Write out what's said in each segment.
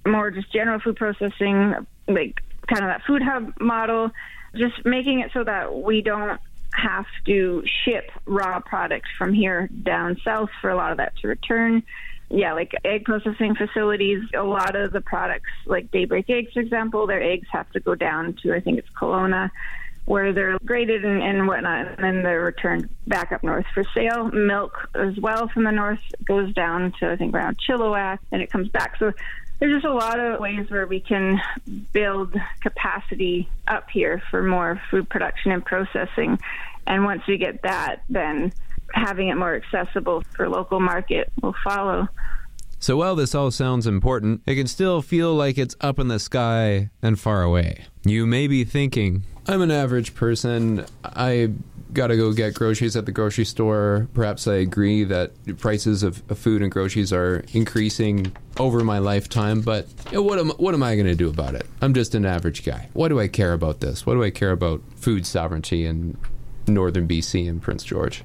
more just general food processing, like kind of that food hub model, just making it so that we don't have to ship raw products from here down south for a lot of that to return. Yeah, like egg processing facilities, a lot of the products, like Daybreak Eggs, for example, their eggs have to go down to, I think it's Kelowna, where they're graded and whatnot, and then they're returned back up north for sale. Milk as well from the north goes down to, I think, around Chilliwack, and it comes back. So there's just a lot of ways where we can build capacity up here for more food production and processing. And once we get that, then having it more accessible for local market will follow. So while this all sounds important, it can still feel like it's up in the sky and far away. You may be thinking, I'm an average person. I gotta go get groceries at the grocery store. Perhaps I agree that the prices of food and groceries are increasing over my lifetime, but what am I going to do about it? I'm just an average guy. What do I care about this? What do I care about food sovereignty in northern BC and Prince George?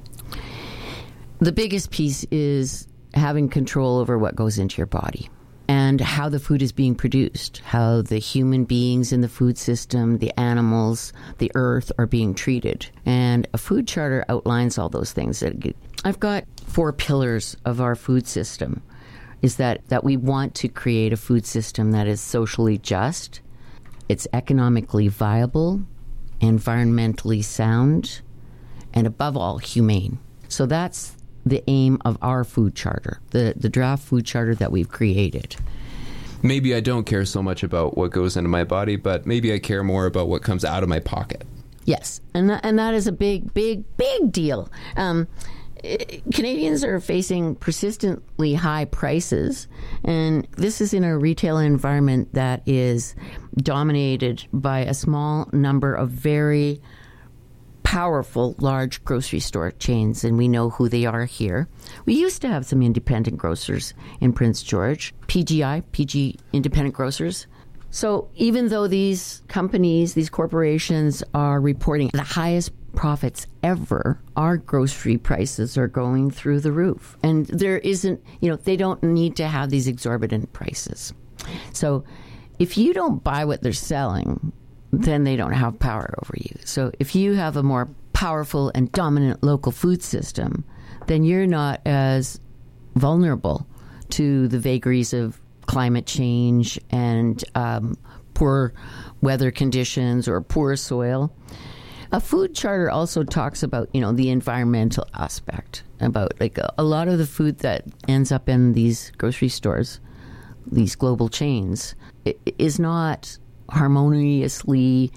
The biggest piece is having control over what goes into your body and how the food is being produced, how the human beings in the food system, the animals, the earth are being treated. And a food charter outlines all those things. I've got 4 pillars of our food system. Is that we want to create a food system that is socially just, it's economically viable, environmentally sound, and above all, humane. So that's the aim of our food charter, the draft food charter that we've created. Maybe I don't care so much about what goes into my body, but maybe I care more about what comes out of my pocket. Yes, and that is a big deal. Canadians are facing persistently high prices, and this is in a retail environment that is dominated by a small number of very powerful large grocery store chains, and we know who they are here. We used to have some independent grocers in Prince George, PG Independent Grocers. So even though these companies, these corporations are reporting the highest profits ever, our grocery prices are going through the roof. And there isn't, they don't need to have these exorbitant prices. So if you don't buy what they're selling, then they don't have power over you. So if you have a more powerful and dominant local food system, then you're not as vulnerable to the vagaries of climate change and poor weather conditions or poor soil. A food charter also talks about, the environmental aspect, about like a lot of the food that ends up in these grocery stores, these global chains, is not harmoniously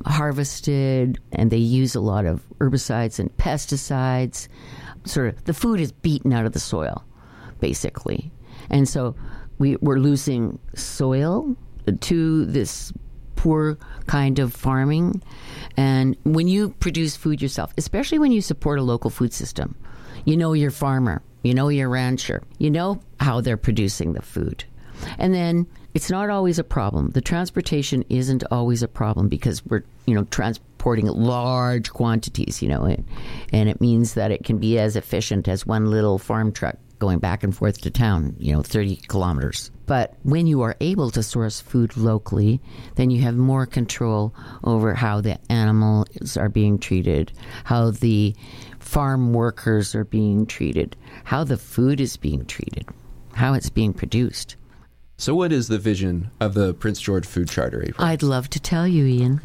harvested, and they use a lot of herbicides and pesticides. Sort of the food is beaten out of the soil, basically. And so we're losing soil to this poor kind of farming. And when you produce food yourself, especially when you support a local food system, you know your farmer, you know your rancher, you know how they're producing the food. And then it's not always a problem. The transportation isn't always a problem because we're, transporting large quantities, and it means that it can be as efficient as one little farm truck going back and forth to town, 30 kilometers. But when you are able to source food locally, then you have more control over how the animals are being treated, how the farm workers are being treated, how the food is being treated, how it's being produced. So what is the vision of the Prince George Food Charter, April? I'd love to tell you, Ian.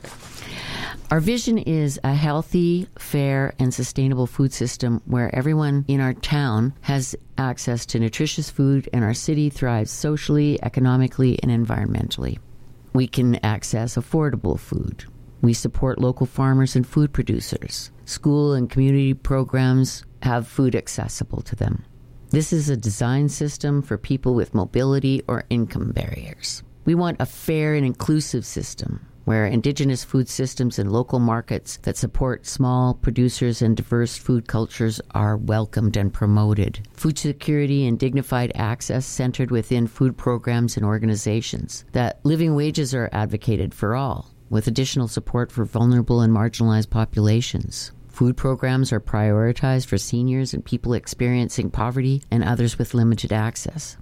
Our vision is a healthy, fair, and sustainable food system where everyone in our town has access to nutritious food and our city thrives socially, economically, and environmentally. We can access affordable food. We support local farmers and food producers. School and community programs have food accessible to them. This is a design system for people with mobility or income barriers. We want a fair and inclusive system where Indigenous food systems and local markets that support small producers and diverse food cultures are welcomed and promoted. Food security and dignified access centered within food programs and organizations. That living wages are advocated for all, with additional support for vulnerable and marginalized populations. Food programs are prioritized for seniors and people experiencing poverty and others with limited access.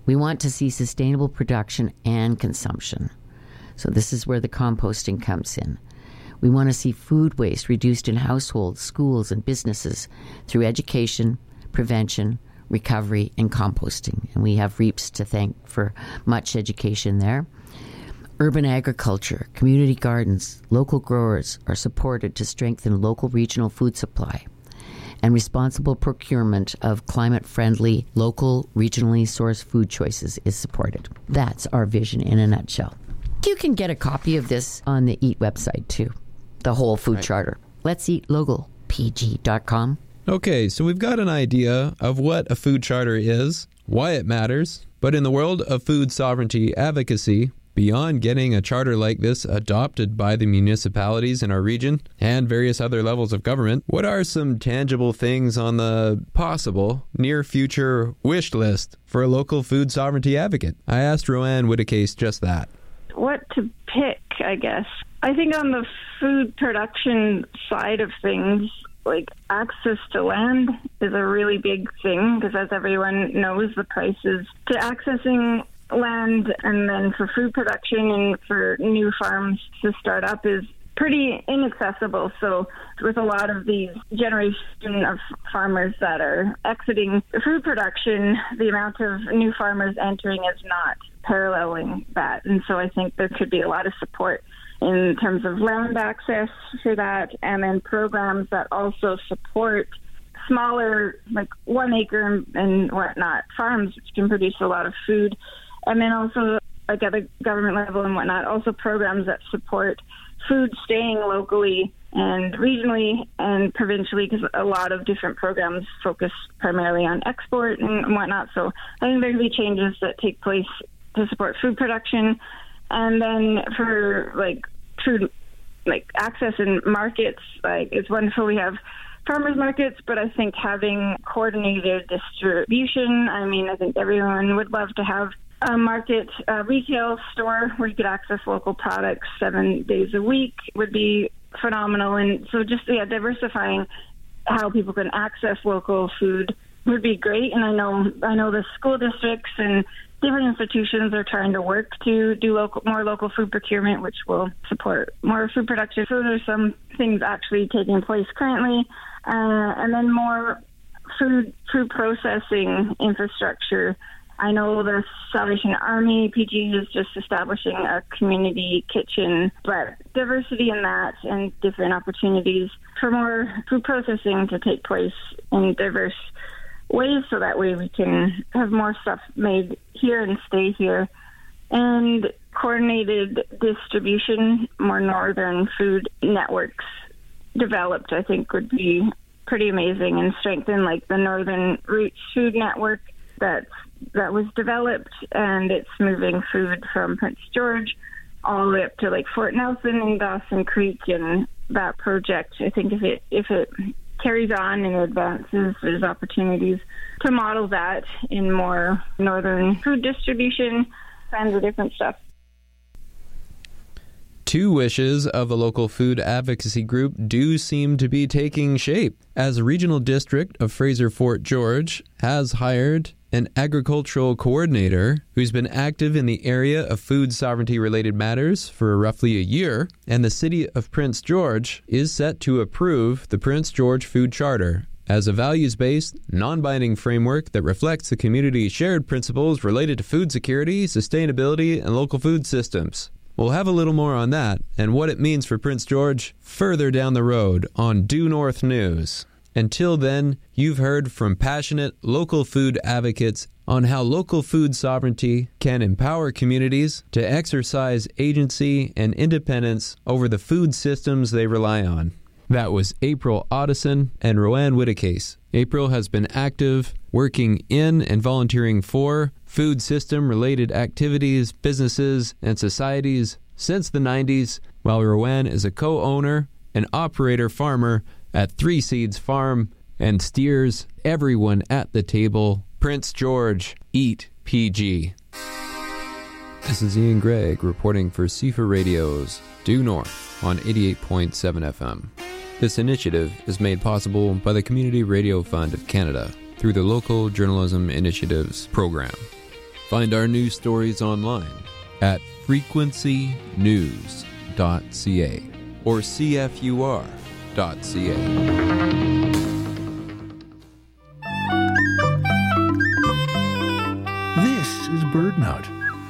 We want to see sustainable production and consumption. So this is where the composting comes in. We want to see food waste reduced in households, schools, and businesses through education, prevention, recovery, and composting. And we have REAPS to thank for much education there. Urban agriculture, community gardens, local growers are supported to strengthen local regional food supply. And responsible procurement of climate-friendly, local, regionally sourced food choices is supported. That's our vision in a nutshell. You can get a copy of this on the EAT website too, the whole food charter. Let's Eat Local.pg.com. Okay, so we've got an idea of what a food charter is, why it matters, but in the world of food sovereignty advocacy, beyond getting a charter like this adopted by the municipalities in our region and various other levels of government, what are some tangible things on the possible near-future wish list for a local food sovereignty advocate? I asked Roanne Whitacase just that. What to pick, I guess. I think on the food production side of things, like access to land is a really big thing because, as everyone knows, the prices to accessing land and then for food production and for new farms to start up is pretty inaccessible. So with a lot of these generation of farmers that are exiting food production, the amount of new farmers entering is not paralleling that. And so I think there could be a lot of support in terms of land access for that, and then programs that also support smaller, like 1 acre and whatnot, farms which can produce a lot of food. And then also, like at the government level and whatnot, also programs that support food staying locally and regionally and provincially, because a lot of different programs focus primarily on export and whatnot. So I think there could be changes that take place to support food production. And then for like food, like access in markets, like it's wonderful we have farmers markets, but I think having coordinated distribution, I mean, I think everyone would love to have a market retail store where you could access local products 7 days a week would be phenomenal. And so just diversifying how people can access local food would be great. And I know the school districts and different institutions are trying to work to do more local food procurement, which will support more food production. So there's some things actually taking place currently, and then more food processing infrastructure. I know the Salvation Army PG is just establishing a community kitchen, but diversity in that and different opportunities for more food processing to take place in diverse ways, so that way we can have more stuff made here and stay here. And coordinated distribution, more northern food networks developed, I think would be pretty amazing, and strengthen like the Northern Roots Food Network that was developed, and it's moving food from Prince George all the way up to like Fort Nelson and Dawson Creek. And that project, I think if it carries on and advances, there's opportunities to model that in more northern food distribution, kinds of different stuff. Two wishes of the local food advocacy group do seem to be taking shape, as the regional district of Fraser Fort George has hired an agricultural coordinator who's been active in the area of food sovereignty related matters for roughly a year, and the city of Prince George is set to approve the Prince George Food Charter as a values-based, non-binding framework that reflects the community's shared principles related to food security, sustainability, and local food systems. We'll have a little more on that and what it means for Prince George further down the road on Due North News. Until then, you've heard from passionate local food advocates on how local food sovereignty can empower communities to exercise agency and independence over the food systems they rely on. That was April Otteson and Roanne Whitacase. April has been active, working in and volunteering for food system-related activities, businesses, and societies since the 90s, while Roanne is a co-owner and operator farmer at Three Seeds Farm and steers everyone at the table. Prince George, Eat PG. This is Ian Gregg reporting for CFA Radio's Due North on 88.7 FM. This initiative is made possible by the Community Radio Fund of Canada through the Local Journalism Initiatives program. Find our news stories online at frequencynews.ca or cfur.ca. This is BirdNote.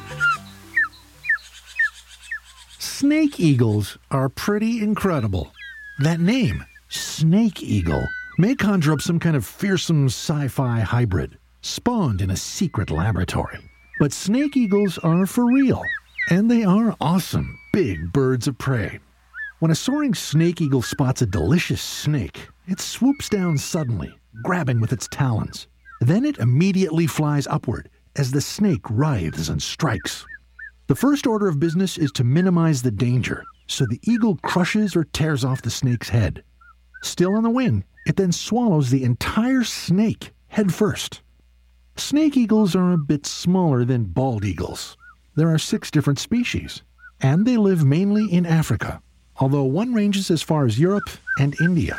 Snake eagles are pretty incredible. That name, snake eagle, may conjure up some kind of fearsome sci-fi hybrid, spawned in a secret laboratory. But snake eagles are for real, and they are awesome, big birds of prey. When a soaring snake eagle spots a delicious snake, it swoops down suddenly, grabbing with its talons. Then it immediately flies upward as the snake writhes and strikes. The first order of business is to minimize the danger, so the eagle crushes or tears off the snake's head. Still on the wing, it then swallows the entire snake head first. Snake eagles are a bit smaller than bald eagles. There are 6 different species, and they live mainly in Africa, although one ranges as far as Europe and India.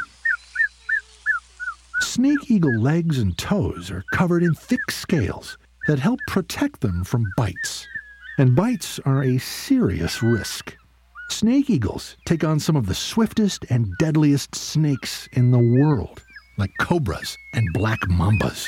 Snake eagle legs and toes are covered in thick scales that help protect them from bites. And bites are a serious risk. Snake eagles take on some of the swiftest and deadliest snakes in the world, like cobras and black mambas.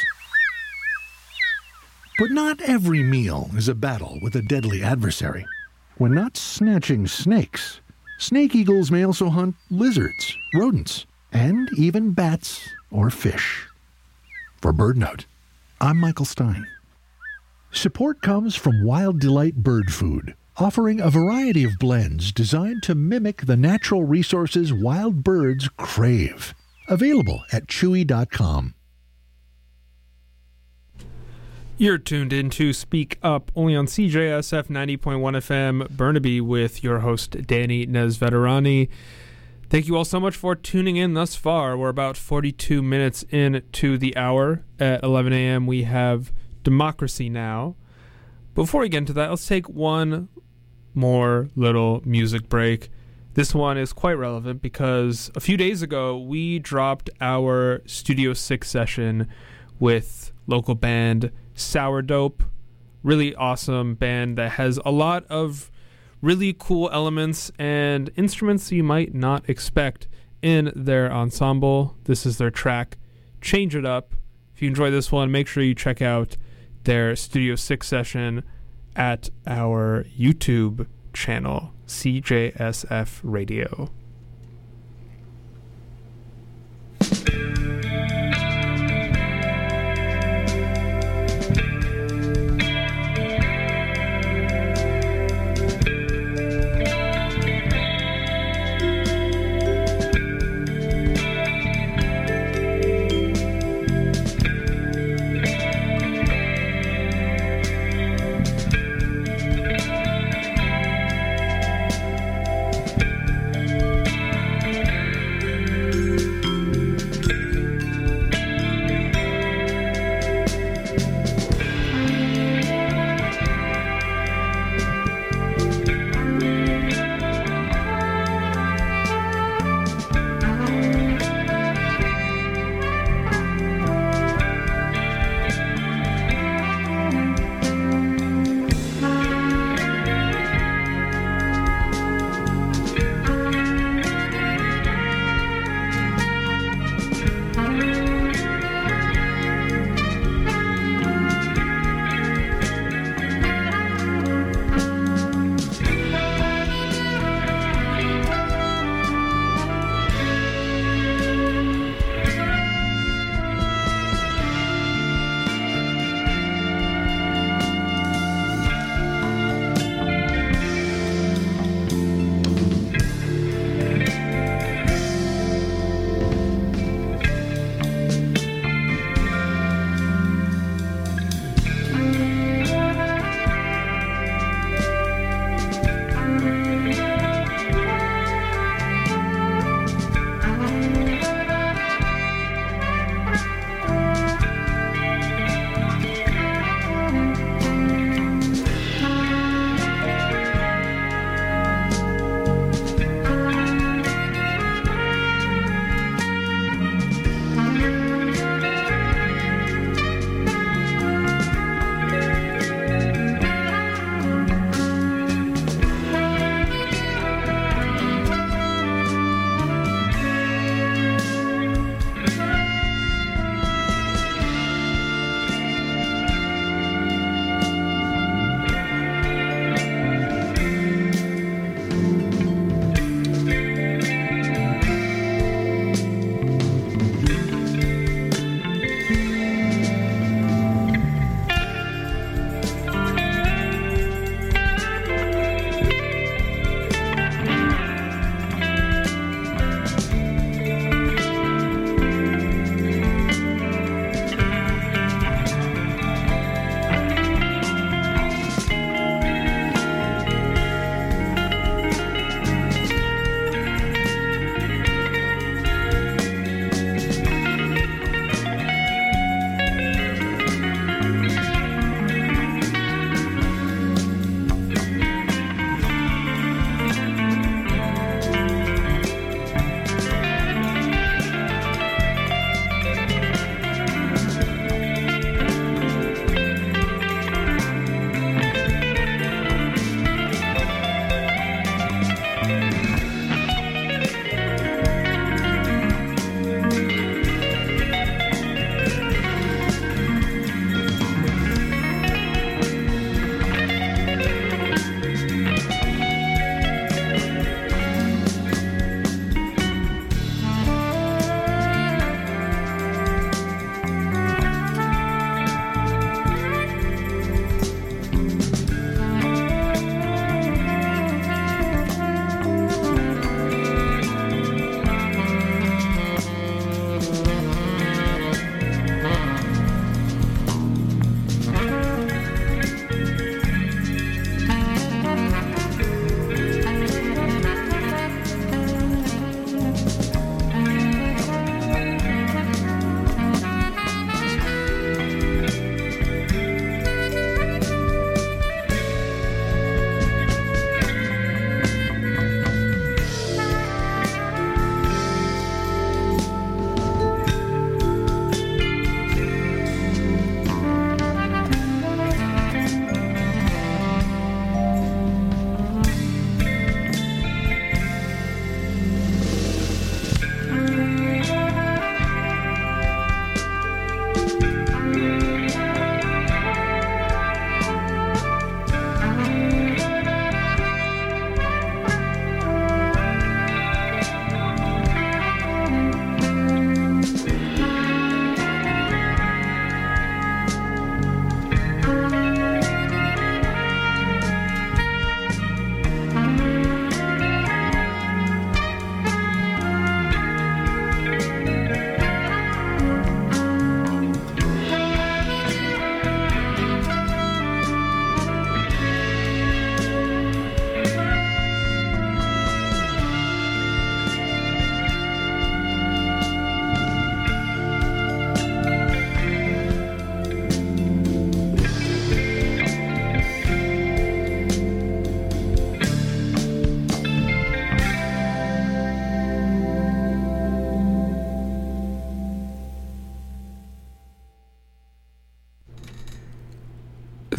But not every meal is a battle with a deadly adversary. When not snatching snakes, snake eagles may also hunt lizards, rodents, and even bats or fish. For BirdNote, I'm Michael Stein. Support comes from Wild Delight Bird Food, offering a variety of blends designed to mimic the natural resources wild birds crave. Available at chewy.com. You're tuned in to Speak Up, only on CJSF 90.1 FM, Burnaby, with your host, Danny Nesveterani. Thank you all so much for tuning in thus far. We're about 42 minutes into the hour. At 11 a.m., we have Democracy Now! Before we get into that, let's take one more little music break. This one is quite relevant because a few days ago, we dropped our Studio 6 session with local band Sourdope. Really awesome band that has a lot of really cool elements and instruments you might not expect in their ensemble. This is their track, Change It Up. If you enjoy this one, make sure you check out their Studio 6 session at our YouTube channel, CJSF Radio.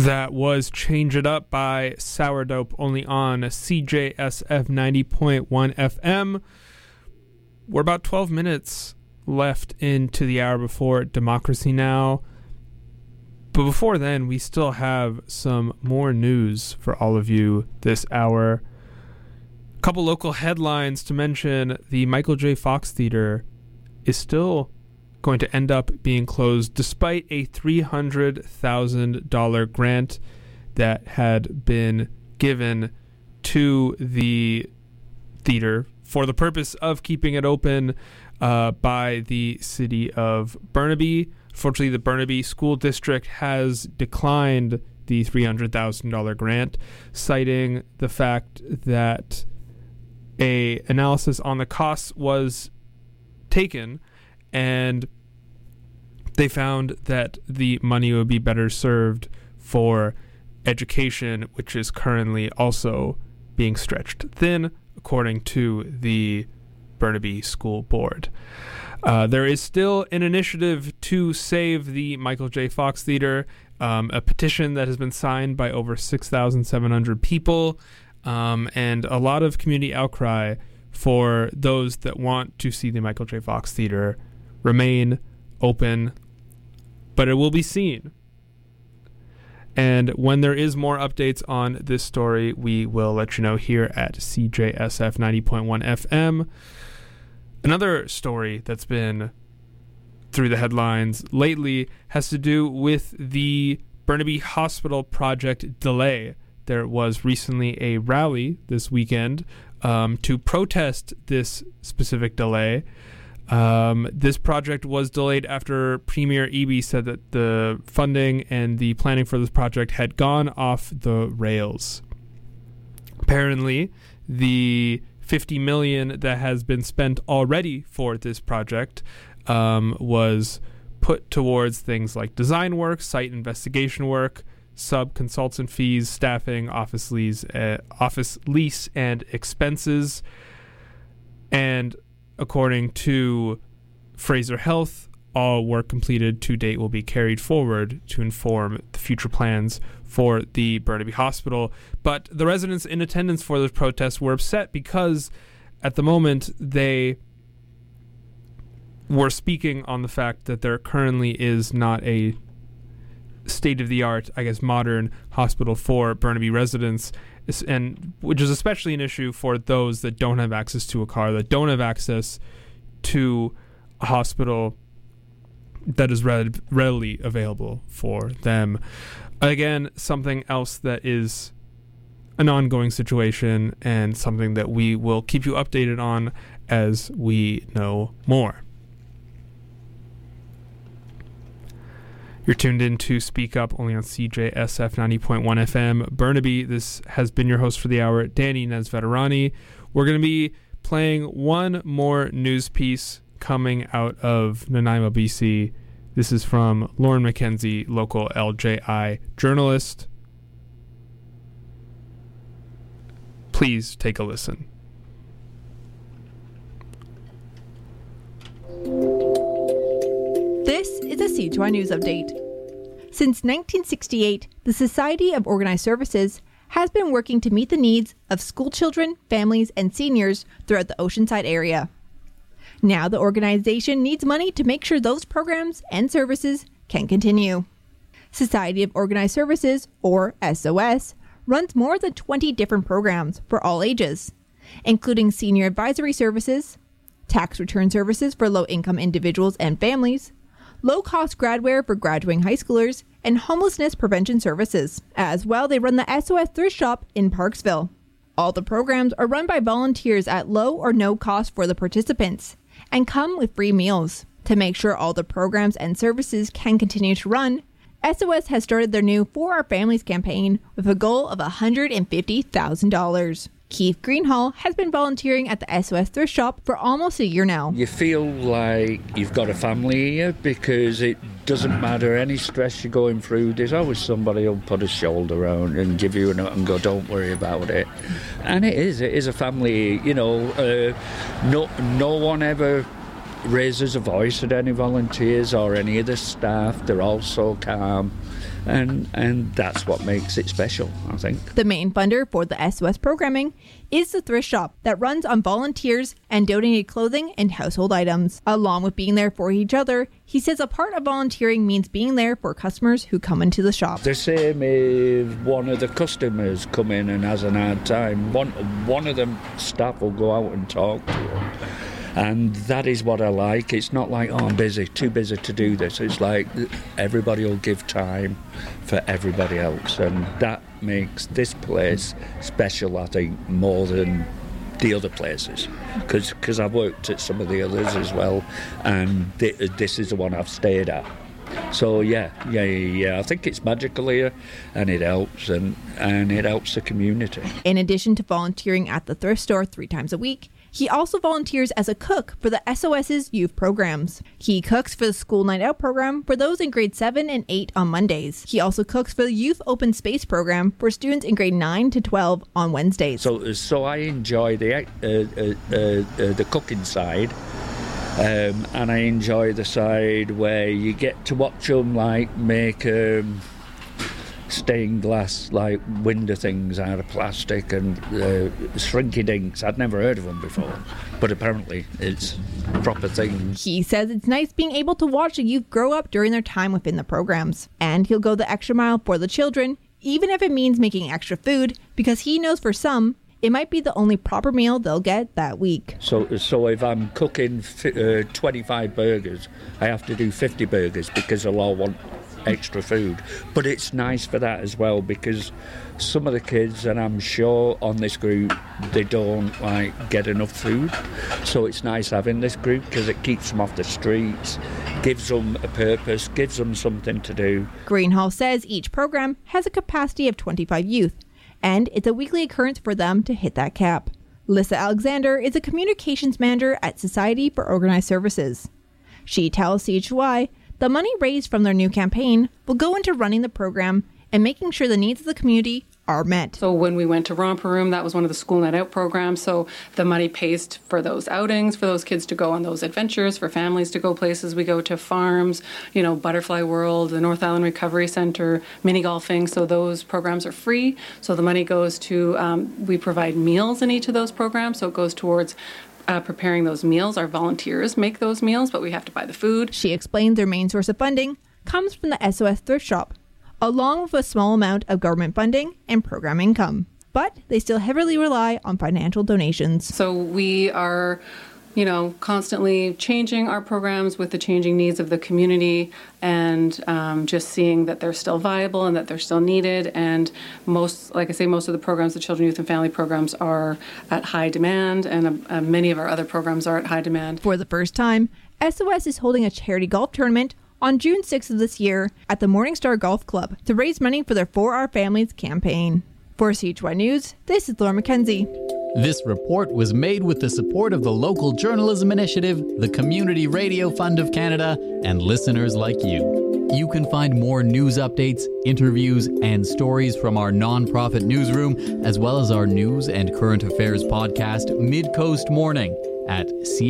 That was Change It Up by Sourdope, only on CJSF 90.1 FM. We're about 12 minutes left into the hour before Democracy Now! But before then, we still have some more news for all of you this hour. A couple local headlines to mention. The Michael J. Fox Theater is still going to end up being closed despite a $300,000 grant that had been given to the theater for the purpose of keeping it open by the city of Burnaby. Fortunately, the Burnaby School District has declined the $300,000 grant, citing the fact that a analysis on the costs was taken, and they found that the money would be better served for education, which is currently also being stretched thin, according to the Burnaby School Board. There is still an initiative to save the Michael J. Fox Theater, a petition that has been signed by over 6,700 people, and a lot of community outcry for those that want to see the Michael J. Fox Theater remain open, but it will be seen. And when there is more updates on this story, we will let you know here at CJSF 90.1 FM. Another story that's been through the headlines lately has to do with the Burnaby Hospital project delay. There was recently a rally this weekend to protest this specific delay. This project was delayed after Premier Eby said that the funding and the planning for this project had gone off the rails. Apparently, the $50 million that has been spent already for this project was put towards things like design work, site investigation work, sub-consultant fees, staffing, office lease, and expenses. And according to Fraser Health, all work completed to date will be carried forward to inform the future plans for the Burnaby Hospital. But the residents in attendance for this protest were upset because at the moment they were speaking on the fact that there currently is not a state-of-the-art, modern hospital for Burnaby residents, and which is especially an issue for those that don't have access to a car, that don't have access to a hospital that is readily available for them. Again, something else that is an ongoing situation and something that we will keep you updated on as we know more. You're tuned in to Speak Up, only on CJSF 90.1 FM, Burnaby. This has been your host for the hour, Danny Nesveterani. We're going to be playing one more news piece coming out of Nanaimo, BC. This is from Lauren McKenzie, local LJI journalist. Please take a listen. This is a C2I News Update. Since 1968, the Society of Organized Services has been working to meet the needs of school children, families, and seniors throughout the Oceanside area. Now the organization needs money to make sure those programs and services can continue. Society of Organized Services, or SOS, runs more than 20 different programs for all ages, including senior advisory services, tax return services for low-income individuals and families, low-cost gradware for graduating high schoolers, and homelessness prevention services. As well, they run the SOS Thrift Shop in Parksville. All the programs are run by volunteers at low or no cost for the participants and come with free meals. To make sure all the programs and services can continue to run, SOS has started their new For Our Families campaign with a goal of $150,000. Keith Greenhall has been volunteering at the SOS Thrift Shop for almost a year now. You feel like you've got a family here because it doesn't matter any stress you're going through. There's always somebody who'll put a shoulder around and give you a note and go, don't worry about it. And it is a family, no one ever raises a voice at any volunteers or any of the staff. They're all so calm. and that's what makes it special, I think. The main funder for the SOS programming is the thrift shop that runs on volunteers and donated clothing and household items. Along with being there for each other, he says a part of volunteering means being there for customers who come into the shop. The same if one of the customers come in and has an hard time, one of the staff will go out and talk to them. And that is what I like. It's not like, oh, I'm busy, too busy to do this. It's like everybody will give time for everybody else. And that makes this place special, I think, more than the other places. Because I've worked at some of the others as well. And this is the one I've stayed at. So, yeah. I think it's magical here, and it helps, and it helps the community. In addition to volunteering at the thrift store 3 times a week, he also volunteers as a cook for the SOS's youth programs. He cooks for the School Night Out program for those in grade 7 and 8 on Mondays. He also cooks for the Youth Open Space program for students in grade 9 to 12 on Wednesdays. So I enjoy the cooking side. And I enjoy the side where you get to watch them like make stained glass like window things out of plastic and shrinky dinks. I'd never heard of them before, but apparently it's a proper thing. He says it's nice being able to watch the youth grow up during their time within the programs, and he'll go the extra mile for the children, even if it means making extra food, because he knows for some it might be the only proper meal they'll get that week. So if I'm cooking 25 burgers, I have to do 50 burgers because they'll all want extra food. But it's nice for that as well, because some of the kids, and I'm sure on this group, they don't get enough food. So it's nice having this group because it keeps them off the streets, gives them a purpose, gives them something to do. Greenhall says each program has a capacity of 25 youth, and it's a weekly occurrence for them to hit that cap. Lissa Alexander is a communications manager at Society for Organized Services. She tells CHY the money raised from their new campaign will go into running the program and making sure the needs of the community are met. So when we went to Romper Room, that was one of the School Night Out programs. So the money pays for those outings, for those kids to go on those adventures, for families to go places. We go to farms, Butterfly World, the North Island Recovery Center, mini golfing. So those programs are free. So the money goes to, we provide meals in each of those programs. So it goes towards preparing those meals. Our volunteers make those meals, but we have to buy the food. She explained their main source of funding comes from the SOS Thrift Shop, along with a small amount of government funding and program income. But they still heavily rely on financial donations. So we are, constantly changing our programs with the changing needs of the community, and just seeing that they're still viable and that they're still needed. And most of the programs, the children, youth, and family programs, are at high demand, and many of our other programs are at high demand. For the first time, SOS is holding a charity golf tournament on June 6th of this year at the Morningstar Golf Club to raise money for their For Our Families campaign. For CHY News, this is Laura McKenzie. This report was made with the support of the Local Journalism Initiative, the Community Radio Fund of Canada, and listeners like you. You can find more news updates, interviews, and stories from our nonprofit newsroom, as well as our news and current affairs podcast, Mid-Coast Morning, at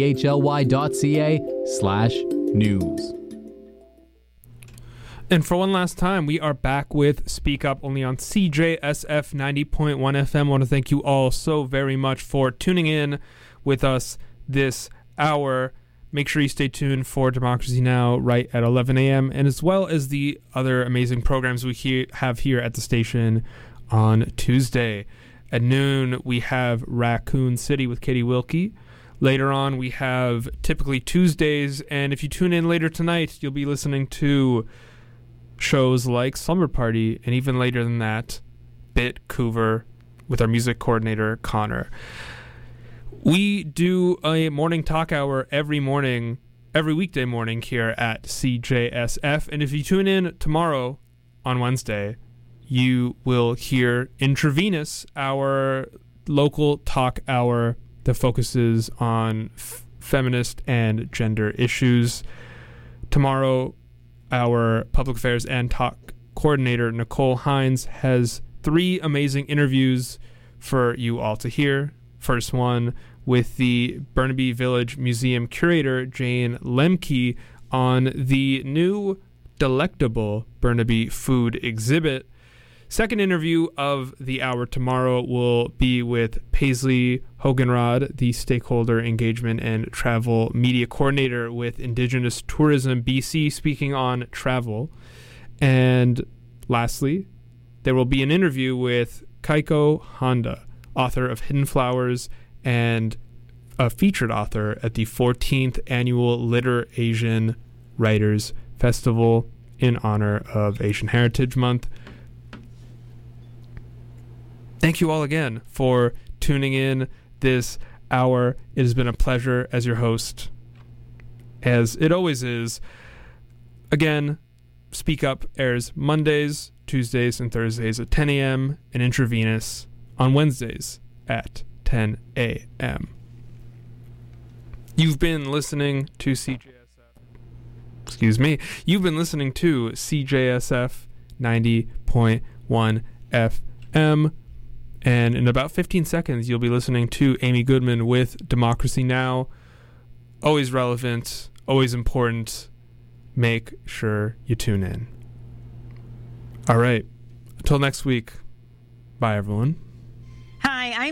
chly.ca/news. And for one last time, we are back with Speak Up, only on CJSF 90.1 FM. I want to thank you all so very much for tuning in with us this hour. Make sure you stay tuned for Democracy Now! Right at 11 a.m. and as well as the other amazing programs we have here at the station on Tuesday. At noon, we have Raccoon City with Katie Wilkie. Later on, we have Typically Tuesdays, and if you tune in later tonight, you'll be listening to shows like Slumber Party, and even later than that, Bit Coover with our music coordinator, Connor. We do a morning talk hour every weekday morning here at CJSF, and if you tune in tomorrow on Wednesday, you will hear Intravenous, our local talk hour that focuses on feminist and gender issues. Tomorrow, our public affairs and talk coordinator, Nicole Hines, has 3 amazing interviews for you all to hear. First one with the Burnaby Village Museum curator, Jane Lemke, on the new delectable Burnaby food exhibit. Second interview of the hour tomorrow will be with Paisley Hoganrod, the Stakeholder Engagement and Travel Media Coordinator with Indigenous Tourism BC, speaking on travel. And lastly, there will be an interview with Kaiko Honda, author of Hidden Flowers and a featured author at the 14th Annual Liter Asian Writers Festival in honor of Asian Heritage Month. Thank you all again for tuning in this hour. It has been a pleasure as your host, as it always is. Again, Speak Up airs Mondays, Tuesdays, and Thursdays at 10 a.m. and Intravenous on Wednesdays at 10 a.m. You've been listening to You've been listening to CJSF 90.1 FM. And in about 15 seconds, you'll be listening to Amy Goodman with Democracy Now! Always relevant, always important. Make sure you tune in. All right. Until next week. Bye, everyone. Hi, I'm